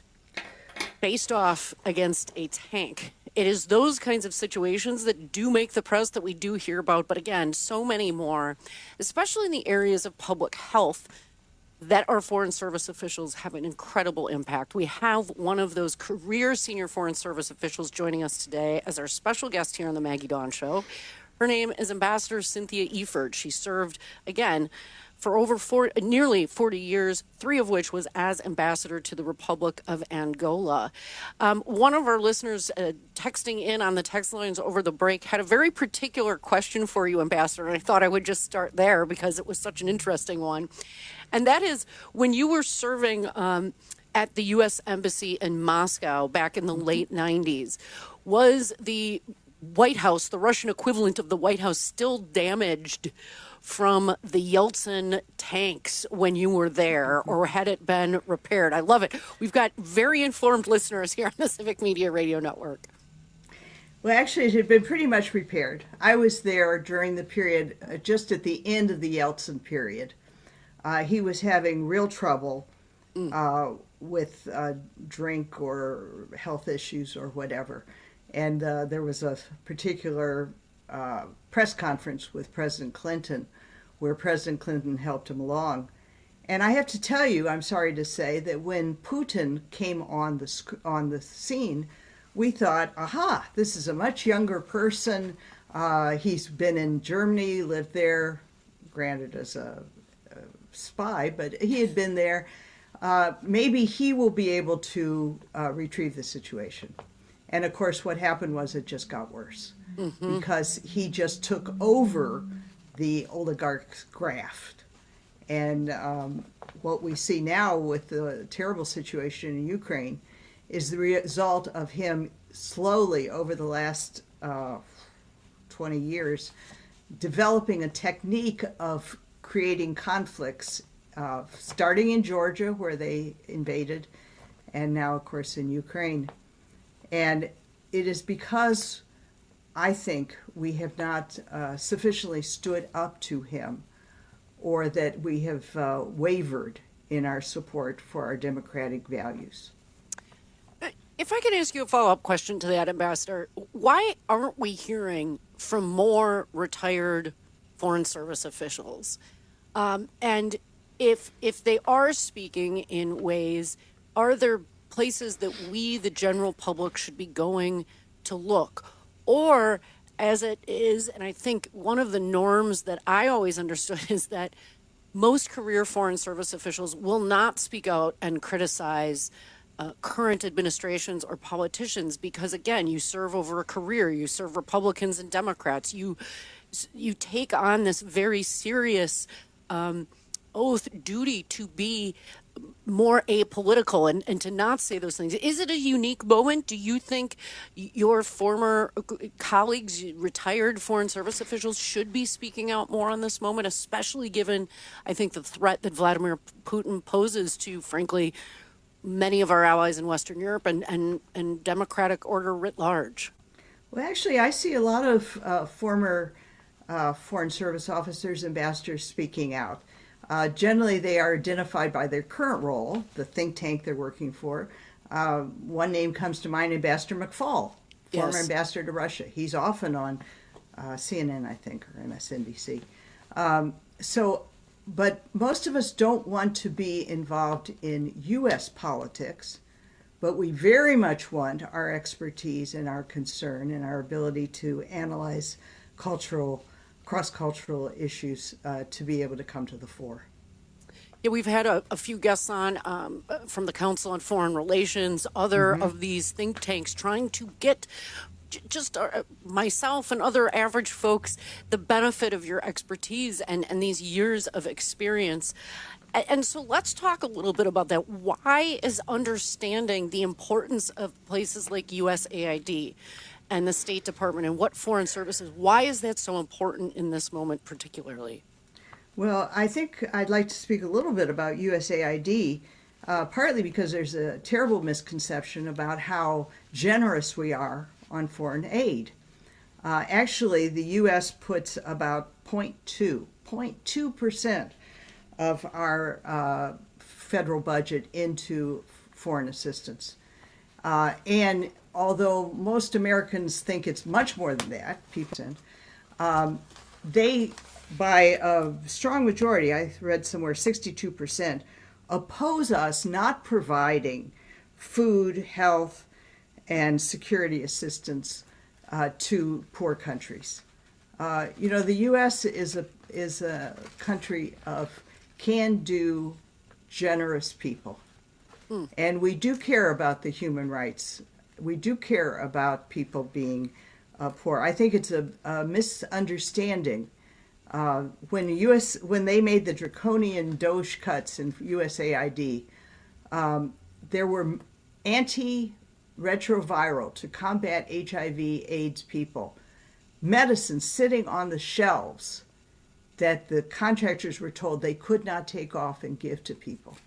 faced off against a tank. It is those kinds of situations that do make the press that we do hear about, but again, so many more, especially in the areas of public health, that our Foreign Service officials have an incredible impact. We have one of those career senior Foreign Service officials joining us today as our special guest here on the Maggie Dawn Show. Her name is Ambassador Cynthia Eford. She served, again, for over four, nearly forty years, three of which was as ambassador to the Republic of Angola. Um, one of our listeners uh, texting in on the text lines over the break had a very particular question for you, Ambassador, and I thought I would just start there because it was such an interesting one. And that is, when you were serving um, at the U S Embassy in Moscow back in the late nineties, was the White House, the Russian equivalent of the White House, still damaged from the Yeltsin tanks when you were there, or had it been repaired? I love it. We've got very informed listeners here on the Civic Media Radio Network. Well, actually, it had been pretty much repaired. I was there during the period, uh, just at the end of the Yeltsin period. Uh, he was having real trouble uh, with uh, drink or health issues or whatever. And uh, there was a particular uh, press conference with President Clinton where President Clinton helped him along. And I have to tell you, I'm sorry to say, that when Putin came on the sc- on the scene, we thought, aha, this is a much younger person. Uh, he's been in Germany, lived there, granted as a, a spy, but he had been there. Uh, maybe he will be able to uh, retrieve the situation. And of course, what happened was it just got worse mm-hmm. because he just took over the oligarch's graft. And um, what we see now with the terrible situation in Ukraine is the result of him slowly over the last uh, twenty years developing a technique of creating conflicts, uh, starting in Georgia where they invaded, and now, of course, in Ukraine. And it is because I think we have not uh, sufficiently stood up to him, or that we have uh, wavered in our support for our democratic values. If I can ask you a follow-up question to that, Ambassador, why aren't we hearing from more retired Foreign Service officials? Um, and if if they are speaking in ways, are there places that we, the general public, should be going to look? Or, as it is, and I think one of the norms that I always understood is that most career Foreign Service officials will not speak out and criticize uh, current administrations or politicians because, again, you serve over a career. You serve Republicans and Democrats. You, you take on this very serious um, oath duty to be more apolitical and, and to not say those things. Is it a unique moment? Do you think your former colleagues, retired Foreign Service officials, should be speaking out more on this moment, especially given, I think, the threat that Vladimir Putin poses to, frankly, many of our allies in Western Europe and, and, and democratic order writ large? Well, actually, I see a lot of uh, former uh, Foreign Service officers, ambassadors speaking out. Uh, generally, they are identified by their current role, the think tank they're working for. Uh, one name comes to mind, Ambassador McFaul, former Yes. ambassador to Russia. He's often on uh, C N N, I think, or M S N B C. Um, so, but most of us don't want to be involved in U S politics, but we very much want our expertise and our concern and our ability to analyze cultural cross-cultural issues uh, to be able to come to the fore. Yeah, we've had a, a few guests on um, from the Council on Foreign Relations, other Mm-hmm. of these think tanks, trying to get j- just uh, myself and other average folks the benefit of your expertise and, and these years of experience. And, and so let's talk a little bit about that. Why is understanding the importance of places like U S A I D and the State Department and what foreign services, why is that so important in this moment particularly? Well, I think I'd like to speak a little bit about U S A I D, uh, partly because there's a terrible misconception about how generous we are on foreign aid. Uh, actually, the U S puts about zero point two percent of our uh, federal budget into foreign assistance. Uh, and although most Americans think it's much more than that, people, um, they, by a strong majority, I read somewhere sixty-two percent, oppose us not providing food, health, and security assistance uh, to poor countries. Uh, you know, the U S is a is a country of can-do, generous people, mm. and we do care about the human rights. We do care about people being uh, poor. I think it's a, a misunderstanding. Uh, when U S when they made the draconian DOGE cuts in U S A I D, um, there were anti-retroviral to combat H I V AIDS people medicines sitting on the shelves that the contractors were told they could not take off and give to people.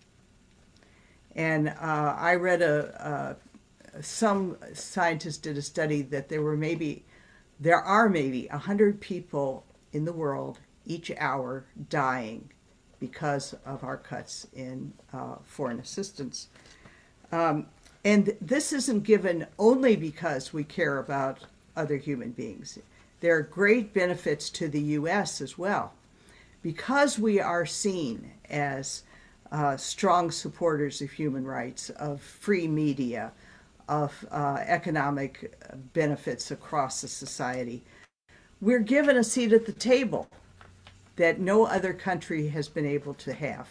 And uh, I read a, a some scientists did a study that there were maybe, there are maybe one hundred people in the world each hour dying because of our cuts in uh, foreign assistance. Um, and this isn't given only because we care about other human beings. There are great benefits to the U S as well. Because we are seen as uh, strong supporters of human rights, of free media, of uh, economic benefits across the society, we're given a seat at the table that no other country has been able to have.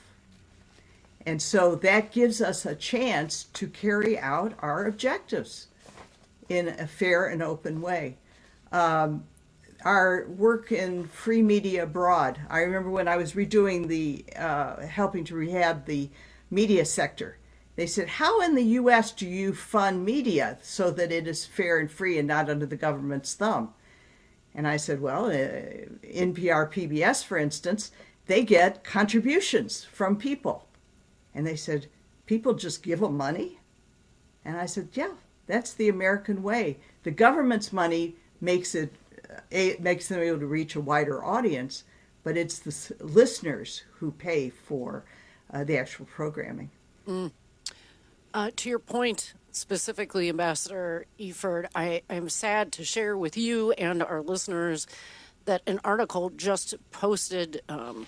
And so that gives us a chance to carry out our objectives in a fair and open way. Um, our work in free media abroad, I remember when I was redoing the, uh, helping to rehab the media sector, they said, how in the U S do you fund media so that it is fair and free and not under the government's thumb? And I said, well, uh, N P R, P B S, for instance, they get contributions from people. And they said, people just give them money? And I said, yeah, that's the American way. The government's money makes it, uh, it makes them able to reach a wider audience, but it's the s- listeners who pay for uh, the actual programming. Mm. Uh, to your point, specifically, Ambassador Eford, I am sad to share with you and our listeners that an article just posted um,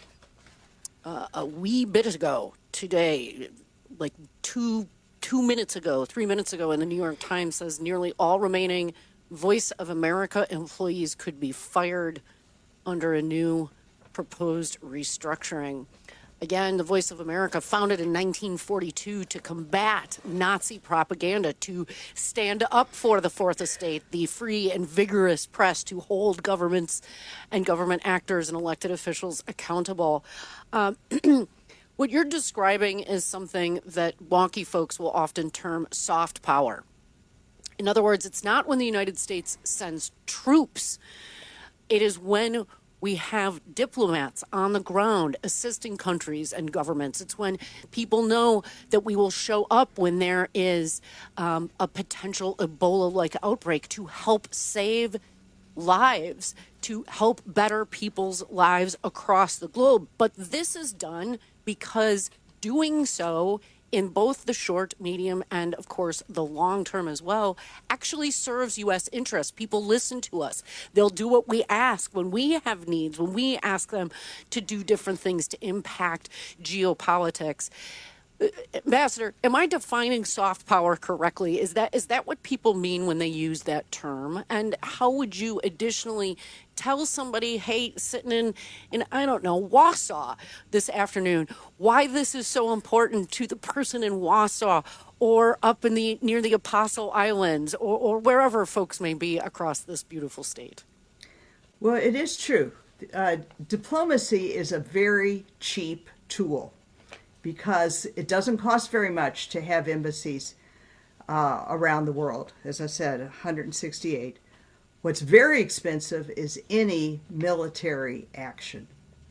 uh, a wee bit ago today, like two two minutes ago, three minutes ago, in the New York Times says nearly all remaining Voice of America employees could be fired under a new proposed restructuring. Again, the Voice of America, founded in nineteen forty-two to combat Nazi propaganda, to stand up for the Fourth Estate, the free and vigorous press, to hold governments and government actors and elected officials accountable. Um, What you're describing is something that wonky folks will often term soft power. In other words, it's not when the United States sends troops. It is when we have diplomats on the ground assisting countries and governments. It's when people know that we will show up when there is um, a potential Ebola-like outbreak to help save lives, to help better people's lives across the globe. But this is done because doing so in both the short, medium, and of course the long term as well, actually serves U S interests. People listen to us. They'll do what we ask when we have needs, when we ask them to do different things to impact geopolitics. Ambassador, am I defining soft power correctly? Is that is that what people mean when they use that term? And how would you additionally tell somebody, hey, sitting in, in I don't know, Wausau this afternoon, why this is so important to the person in Wausau or up in the near the Apostle Islands or, or wherever folks may be across this beautiful state? Well, it is true. Uh, diplomacy is a very cheap tool, because it doesn't cost very much to have embassies uh, around the world. As I said, one hundred sixty-eight. What's very expensive is any military action.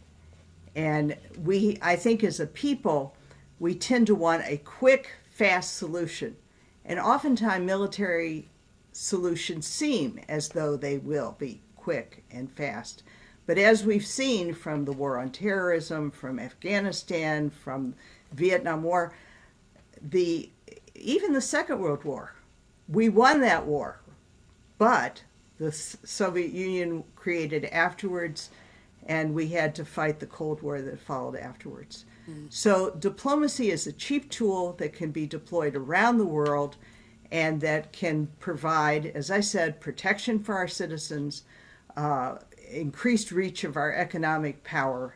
And we, I think as a people, we tend to want a quick, fast solution. And oftentimes military solutions seem as though they will be quick and fast. But as we've seen from the war on terrorism, from Afghanistan, from Vietnam War, the even the Second World War, we won that war, but the Soviet Union created afterwards, and we had to fight the Cold War that followed afterwards. Mm. So diplomacy is a cheap tool that can be deployed around the world and that can provide, as I said, protection for our citizens, uh, increased reach of our economic power,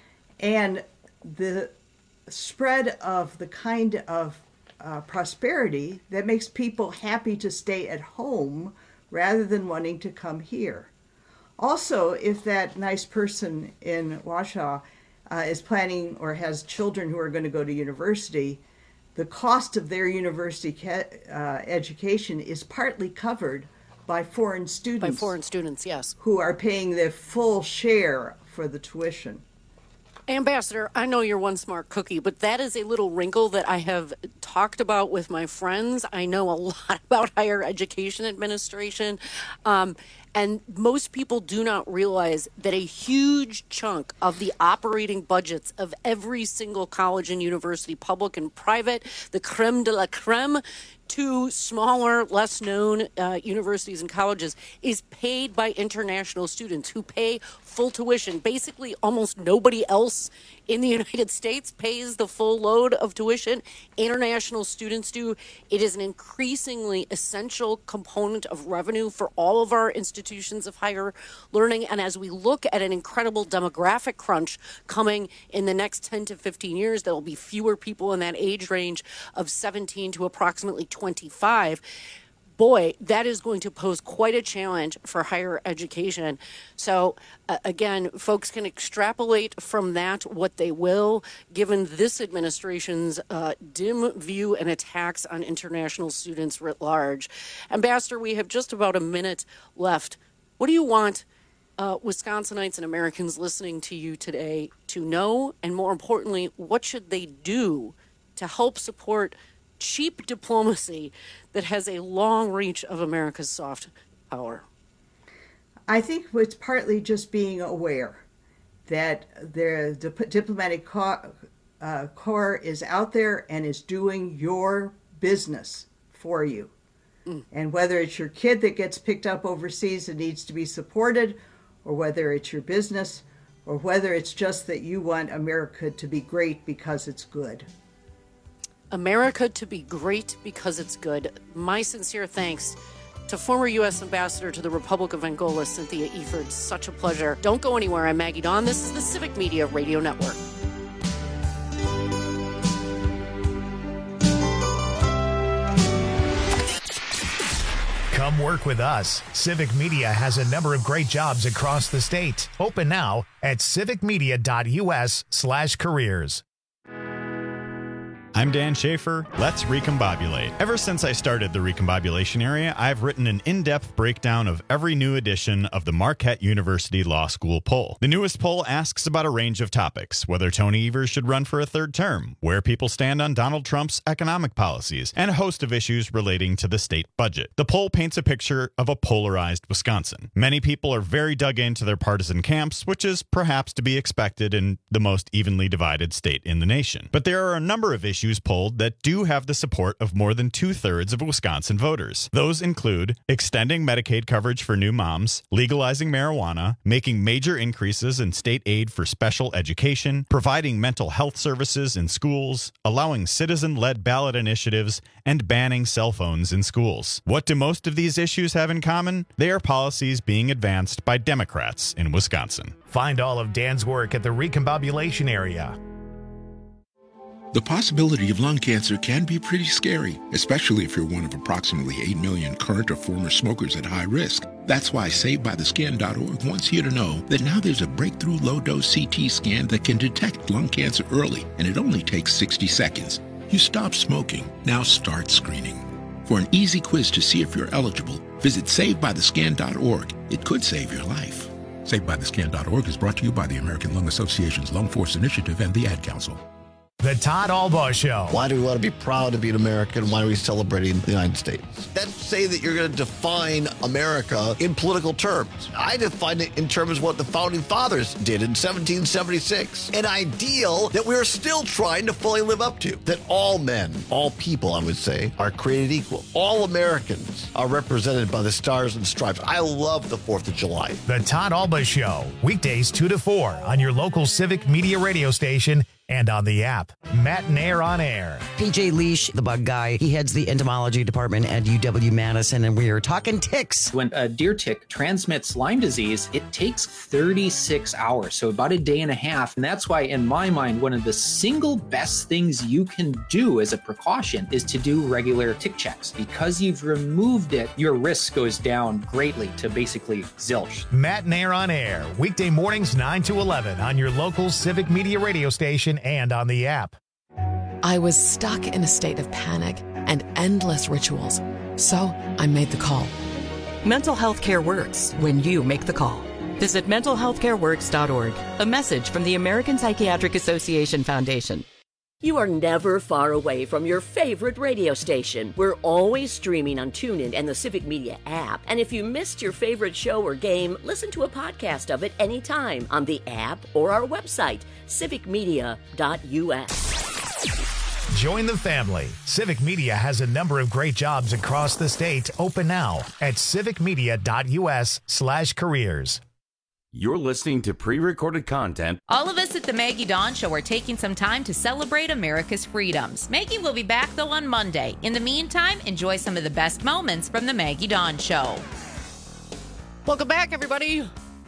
and the spread of the kind of uh, prosperity that makes people happy to stay at home rather than wanting to come here. Also, if that nice person in Wausau uh, is planning or has children who are going to go to university, the cost of their university ca- uh, education is partly covered by foreign students. By foreign students, yes. Who are paying their full share for the tuition. Ambassador, I know you're one smart cookie, but that is a little wrinkle that I have talked about with my friends. I know a lot about higher education administration. Um, and most people do not realize that a huge chunk of the operating budgets of every single college and university, public and private, the creme de la creme, to smaller, less known uh, universities and colleges, is paid by international students who pay full tuition. Basically, almost nobody else in the United States pays the full load of tuition. International students do. It is an increasingly essential component of revenue for all of our institutions of higher learning. And as we look at an incredible demographic crunch coming in the next ten to fifteen years, there will be fewer people in that age range of seventeen to approximately twenty-five. Boy, that is going to pose quite a challenge for higher education. So, uh, again, folks can extrapolate from that what they will, given this administration's uh, dim view and attacks on international students writ large. Ambassador, we have just about a minute left. What do you want uh, Wisconsinites and Americans listening to you today to know? And more importantly, what should they do to help support cheap diplomacy that has a long reach of America's soft power? I think it's partly just being aware that the dip- diplomatic co- uh, corps is out there and is doing your business for you. Mm. And whether it's your kid that gets picked up overseas and needs to be supported, or whether it's your business, or whether it's just that you want America to be great because it's good. America to be great because it's good. My sincere thanks to former U S Ambassador to the Republic of Angola, Cynthia Eford. Such a pleasure. Don't go anywhere. I'm Maggie Dawn. This is the Civic Media Radio Network. Come work with us. Civic Media has a number of great jobs across the state. Open now at civicmedia.us slash careers. I'm Dan Schaefer. Let's recombobulate. Ever since I started the recombobulation area, I've written an in-depth breakdown of every new edition of the Marquette University Law School poll. The newest poll asks about a range of topics, whether Tony Evers should run for a third term, where people stand on Donald Trump's economic policies, and a host of issues relating to the state budget. The poll paints a picture of a polarized Wisconsin. Many people are very dug into their partisan camps, which is perhaps to be expected in the most evenly divided state in the nation. But there are a number of issues polled that do have the support of more than two-thirds of Wisconsin voters. Those include extending Medicaid coverage for new moms, legalizing marijuana, making major increases in state aid for special education, providing mental health services in schools, allowing citizen-led ballot initiatives, and banning cell phones in schools. What do most of these issues have in common? They are policies being advanced by Democrats in Wisconsin. Find all of Dan's work at the recombobulation area. The possibility of lung cancer can be pretty scary, especially if you're one of approximately eight million current or former smokers at high risk. That's why Saved By The Scan dot org wants you to know that now there's a breakthrough low-dose C T scan that can detect lung cancer early, and it only takes sixty seconds. You stop smoking, now start screening. For an easy quiz to see if you're eligible, visit Saved By The Scan dot org. It could save your life. Saved By The Scan dot org is brought to you by the American Lung Association's Lung Force Initiative and the Ad Council. The Todd Albaugh Show. Why do we want to be proud to be an American? Why are we celebrating the United States? That's say that you're going to define America in political terms. I define it in terms of what the Founding Fathers did in seventeen seventy-six. An ideal that we're still trying to fully live up to. That all men, all people, I would say, are created equal. All Americans are represented by the stars and stripes. I love the fourth of July. The Todd Albaugh Show. Weekdays two to four on your local Civic Media radio station and on the app. Matt Nair on air. P J Leash, the bug guy, he heads the entomology department at U W-Madison, and we are talking ticks. When a deer tick transmits Lyme disease, it takes thirty-six hours, so about a day and a half. And that's why, in my mind, one of the single best things you can do as a precaution is to do regular tick checks. Because you've removed it, your risk goes down greatly to basically zilch. Matt Nair on air. Weekday mornings nine to eleven on your local Civic Media radio station and on the app. I was stuck in a state of panic and endless rituals, so I made the call. Mental health care works when you make the call. Visit mental health care works dot org. A message from the American Psychiatric Association Foundation. You are never far away from your favorite radio station. We're always streaming on TuneIn and the Civic Media app. And if you missed your favorite show or game, listen to a podcast of it anytime on the app or our website, civic media dot u s. Join the family. Civic Media has a number of great jobs across the state open now at civic media dot u s slash careers. You're listening to pre-recorded content. All of us at the Maggie Dawn Show are taking some time to celebrate America's freedoms. Maggie will be back, though, on Monday. In the meantime, enjoy some of the best moments from the Maggie Dawn Show. Welcome back, everybody.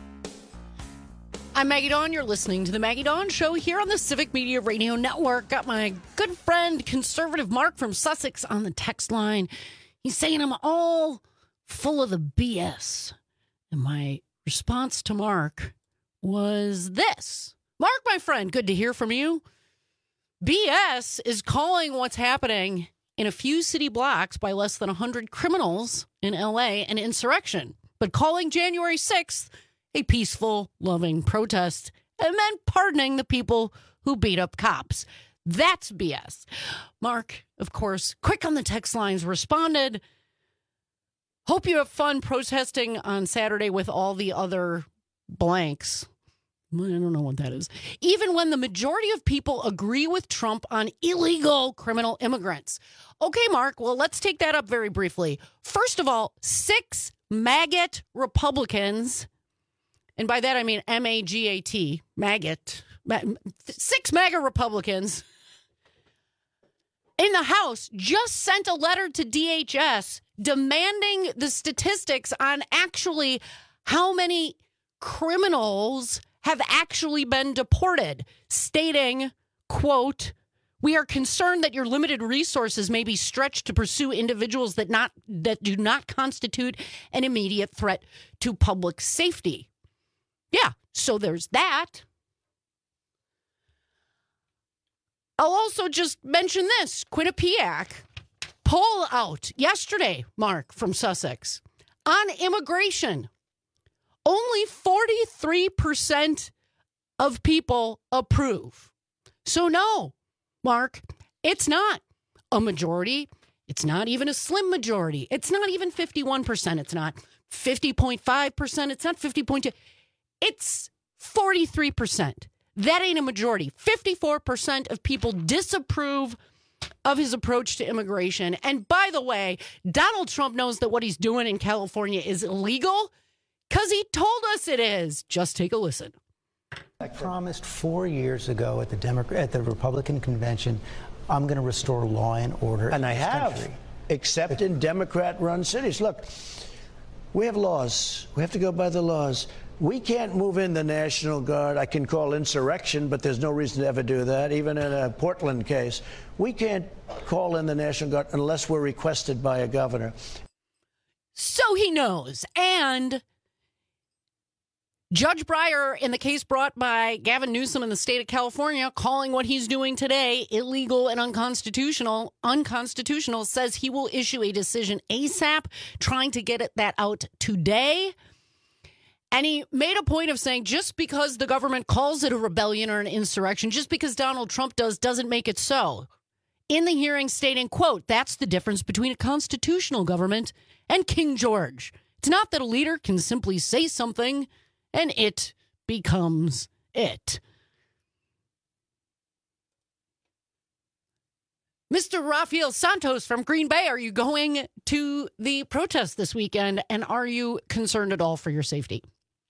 I'm Maggie Dawn. You're listening to the Maggie Dawn Show here on the Civic Media Radio Network. Got my good friend, conservative Mark from Sussex on the text line. He's saying I'm all full of the B S. And my response to Mark was this. Mark, my friend, good to hear from you. B S is calling what's happening in a few city blocks by less than one hundred criminals in L A an insurrection, but calling January sixth a peaceful, loving protest, and then pardoning the people who beat up cops. That's B S. Mark, of course, quick on the text lines, responded, hope you have fun protesting on Saturday with all the other blanks. I don't know what that is. Even when the majority of people agree with Trump on illegal criminal immigrants. Okay, Mark, well, let's take that up very briefly. First of all, six maggot Republicans, and by that I mean M A G A T, maggot, six MAGA Republicans in the House just sent a letter to D H S demanding the statistics on actually how many criminals have actually been deported, stating, quote, we are concerned that your limited resources may be stretched to pursue individuals that not that do not constitute an immediate threat to public safety. Yeah, so there's that. I'll also just mention this. Quinnipiac poll out yesterday, Mark, from Sussex, on immigration. Only forty-three percent of people approve. So no, Mark, it's not a majority. It's not even a slim majority. It's not even fifty-one percent. It's not fifty point five percent. It's not fifty point two. It's forty-three percent. That ain't a majority. fifty-four percent of people disapprove of his approach to immigration. And by the way, Donald Trump knows that what he's doing in California is illegal because he told us it is. Just take a listen. I promised four years ago at the Democrat at the Republican convention, I'm going to restore law and order. And in I this have, country. except in Democrat-run cities. Look, we have laws. We have to go by the laws. We can't move in the National Guard. I can call insurrection, but there's no reason to ever do that, even in a Portland case. We can't call in the National Guard unless we're requested by a governor. So he knows. And Judge Breyer, in the case brought by Gavin Newsom in the state of California, calling what he's doing today illegal and unconstitutional, unconstitutional, says he will issue a decision ASAP, trying to get it, that out today. And he made a point of saying just because the government calls it a rebellion or an insurrection, just because Donald Trump does, doesn't make it so. In the hearing stating, quote, that's the difference between a constitutional government and King George. It's not that a leader can simply say something and it becomes it. Mister Rafael Santos from Green Bay, are you going to the protest this weekend, and are you concerned at all for your safety?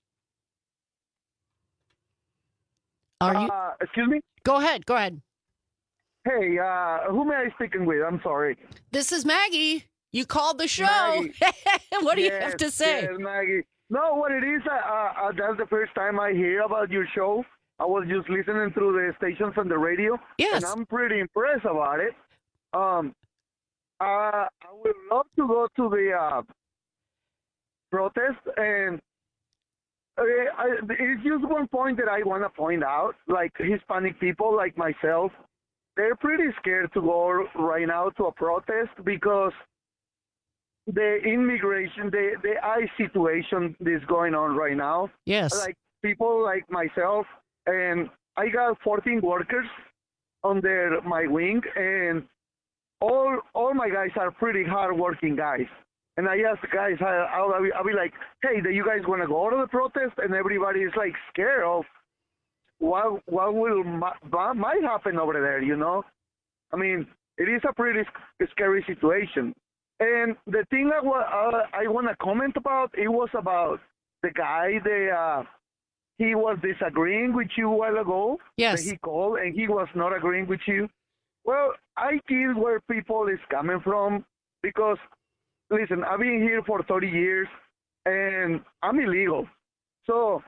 Are you? Uh, excuse me? Go ahead. Go ahead. Hey, uh, who am I speaking with? I'm sorry. This is Maggie. You called the show. What do yes, you have to say? Yes, Maggie. No, what it is, uh, uh, that's the first time I hear about your show. I was just listening through the stations on the radio. Yes. And I'm pretty impressed about it. Um, uh, I would love to go to the uh, protest, and uh, I, it's just one point that I want to point out. Like Hispanic people like myself, they're pretty scared to go right now to a protest because the immigration, the, the ICE situation is going on right now. Yes. Like people like myself, and I got fourteen workers under my wing, and all all my guys are pretty hard-working guys. And I ask the guys, I, I'll, I'll be like, hey, do you guys want to go to the protest? And everybody is like scared of what, what will what might happen over there, you know? I mean, it is a pretty scary situation. And the thing I, uh, I want to comment about, it was about the guy that uh, he was disagreeing with you a while ago. Yes. That he called, and he was not agreeing with you. Well, I get where people is coming from because, listen, I've been here for thirty years, and I'm illegal. So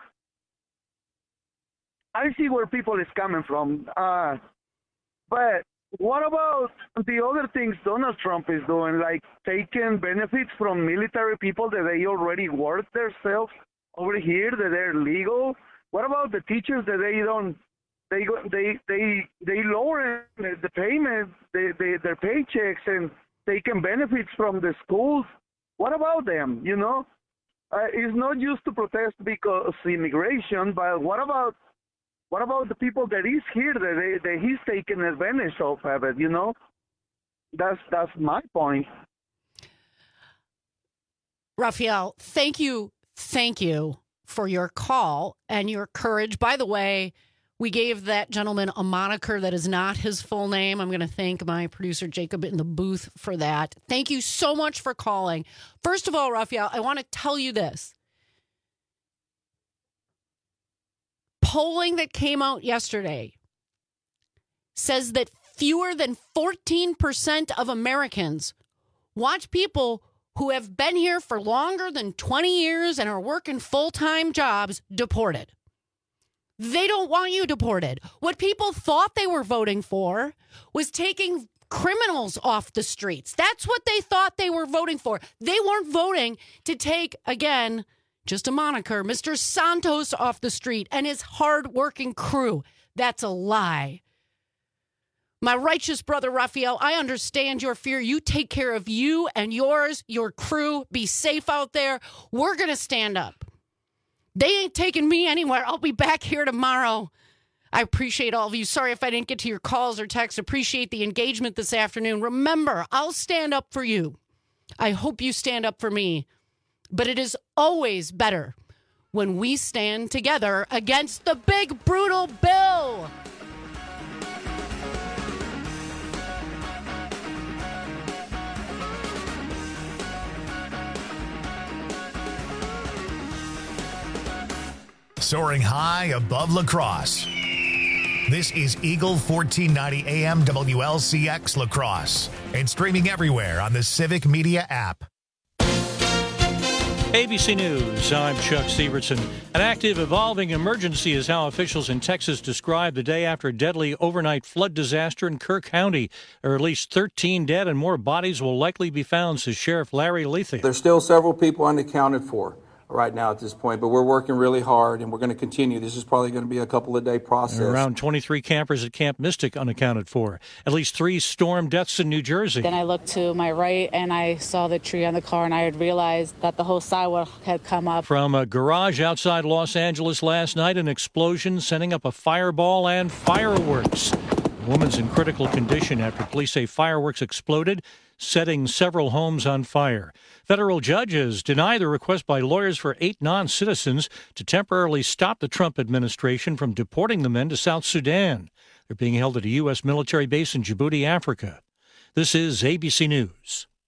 I see where people is coming from. Uh, but what about the other things Donald Trump is doing, like taking benefits from military people that they already work themselves over here, that they're legal? What about the teachers that they don't, they go, they they they lower the payment, they, they, their paychecks, and taking benefits from the schools? What about them? You know, uh, it's not just to protest because of immigration, but what about What about the people that is here that, they, that he's taking advantage of, of it, you know? That's that's my point. Rafael, thank you, thank you for your call and your courage. By the way, we gave that gentleman a moniker that is not his full name. I'm going to thank my producer, Jacob, in the booth for that. Thank you so much for calling. First of all, Rafael, I want to tell you this. Polling that came out yesterday says that fewer than fourteen percent of Americans want people who have been here for longer than twenty years and are working full-time jobs deported. They don't want you deported. What people thought they were voting for was taking criminals off the streets. That's what they thought they were voting for. They weren't voting to take, again, just a moniker, Mister Santos off the street and his hard-working crew. That's a lie. My righteous brother, Raphael, I understand your fear. You take care of you and yours, your crew. Be safe out there. We're going to stand up. They ain't taking me anywhere. I'll be back here tomorrow. I appreciate all of you. Sorry if I didn't get to your calls or texts. Appreciate the engagement this afternoon. Remember, I'll stand up for you. I hope you stand up for me. But it is always better when we stand together against the big, brutal bill. Soaring high above La Crosse. This is Eagle fourteen ninety A M W L C X La Crosse and streaming everywhere on the Civic Media app. A B C News, I'm Chuck Severson. An active, evolving emergency is how officials in Texas describe the day after a deadly overnight flood disaster in Kerr County. There are at least thirteen dead and more bodies will likely be found, says Sheriff Larry Lethe. There's still several people unaccounted for right now at this point, but we're working really hard and we're going to continue. This is probably going to be a couple of day process. There are around twenty-three campers at Camp Mystic unaccounted for. At least three storm deaths in New Jersey. Then I looked to my right and I saw the tree on the car and I had realized that the whole sidewalk had come up. From a garage outside Los Angeles last night, an explosion sending up a fireball and fireworks. A woman's in critical condition after police say fireworks exploded, setting several homes on fire. Federal judges deny the request by lawyers for eight non-citizens to temporarily stop the Trump administration from deporting the men to South Sudan. They're being held at a U S military base in Djibouti, Africa. This is A B C News.